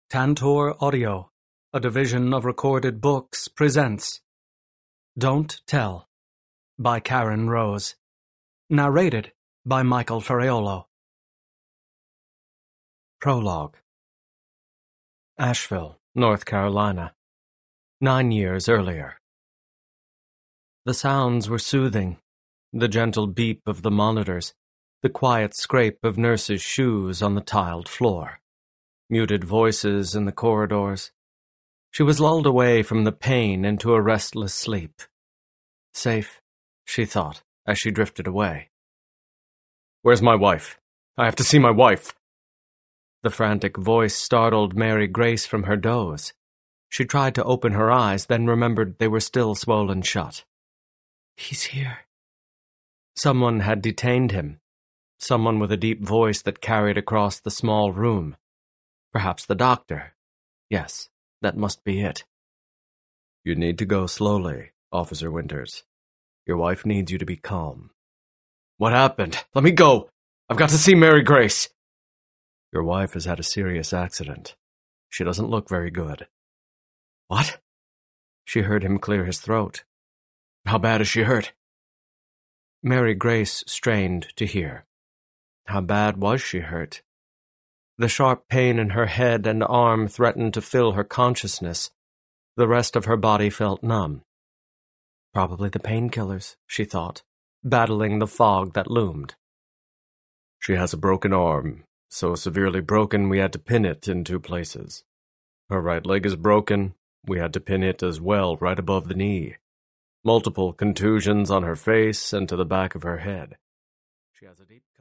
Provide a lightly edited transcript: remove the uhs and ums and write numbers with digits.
Tantor Audio, a division of Recorded Books, presents Don't Tell by Karen Rose. Narrated by Michael Ferraiolo. Prologue. Asheville, North Carolina. 9 years earlier. The sounds were soothing. The gentle beep of the monitors, the quiet scrape of nurses' shoes on the tiled floor. Muted voices in the corridors. She was lulled away from the pain into a restless sleep. Safe, she thought, as she drifted away. "Where's my wife? I have to see my wife!" The frantic voice startled Mary Grace from her doze. She tried to open her eyes, then remembered they were still swollen shut. "He's here." Someone had detained him. Someone with a deep voice that carried across the small room. Perhaps the doctor. Yes, that must be it. "You need to go slowly, Officer Winters. Your wife needs you to be calm." "What happened? Let me go! I've got to see Mary Grace!" "Your wife has had a serious accident. She doesn't look very good." "What?" She heard him clear his throat. "How bad is she hurt?" Mary Grace strained to hear. How bad was she hurt? The sharp pain in her head and arm threatened to fill her consciousness. The rest of her body felt numb. Probably the painkillers, she thought, battling the fog that loomed. "She has a broken arm, so severely broken we had to pin it in 2 places. Her right leg is broken, we had to pin it as well right above the knee. Multiple contusions on her face and to the back of her head. She has a deep